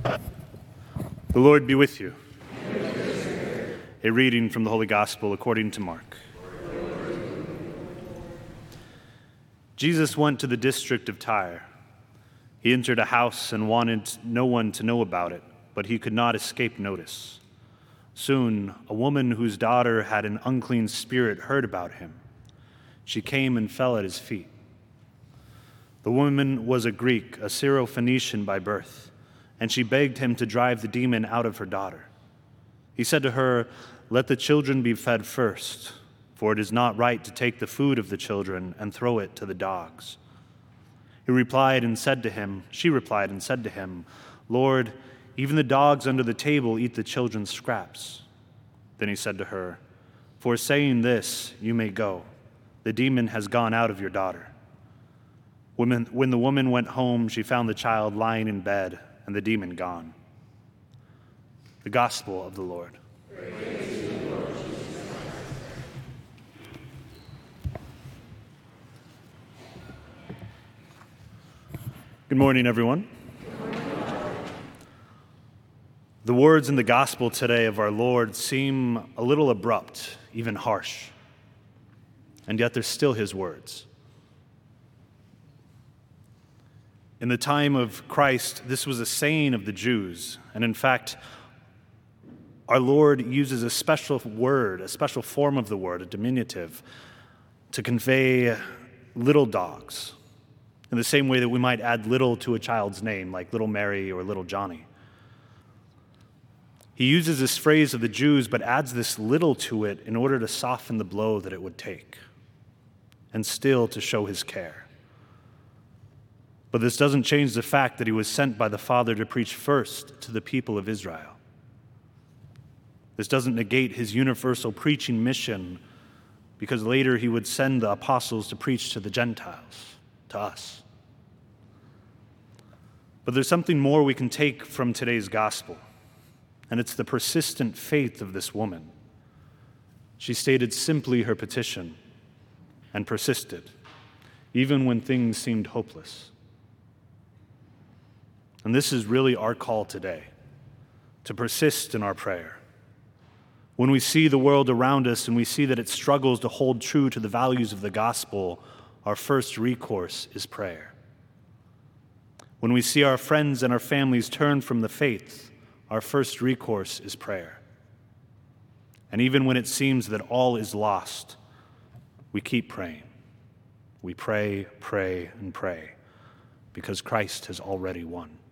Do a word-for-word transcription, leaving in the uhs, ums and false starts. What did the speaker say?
The Lord be with you. A reading from the Holy Gospel according to Mark. Jesus went to the district of Tyre. He entered a house and wanted no one to know about it, but he could not escape notice. Soon, a woman whose daughter had an unclean spirit heard about him. She came and fell at his feet. The woman was a Greek, a Syro-Phoenician by birth, and she begged him to drive the demon out of her daughter. He said to her, "Let the children be fed first, for it is not right to take the food of the children and throw it to the dogs." He replied and said to him, she replied and said to him, "Lord, even the dogs under the table eat the children's scraps." Then he said to her, "For saying this, you may go. The demon has gone out of your daughter." When, when the woman went home, she found the child lying in bed and the demon gone. The Gospel of the Lord. Praise to you, Lord Jesus Christ. Good morning, everyone. Good morning. The words in the Gospel today of our Lord seem a little abrupt, even harsh, and yet they're still his words. In the time of Christ, this was a saying of the Jews, and in fact, our Lord uses a special word, a special form of the word, a diminutive, to convey little dogs, in the same way that we might add little to a child's name, like little Mary or little Johnny. He uses this phrase of the Jews, but adds this little to it in order to soften the blow that it would take, and still to show his care. But this doesn't change the fact that he was sent by the Father to preach first to the people of Israel. This doesn't negate his universal preaching mission, because later he would send the apostles to preach to the Gentiles, to us. But there's something more we can take from today's gospel, and it's the persistent faith of this woman. She stated simply her petition and persisted, even when things seemed hopeless. And this is really our call today, to persist in our prayer. When we see the world around us and we see that it struggles to hold true to the values of the gospel, our first recourse is prayer. When we see our friends and our families turn from the faith, our first recourse is prayer. And even when it seems that all is lost, we keep praying. We pray, pray, and pray, because Christ has already won.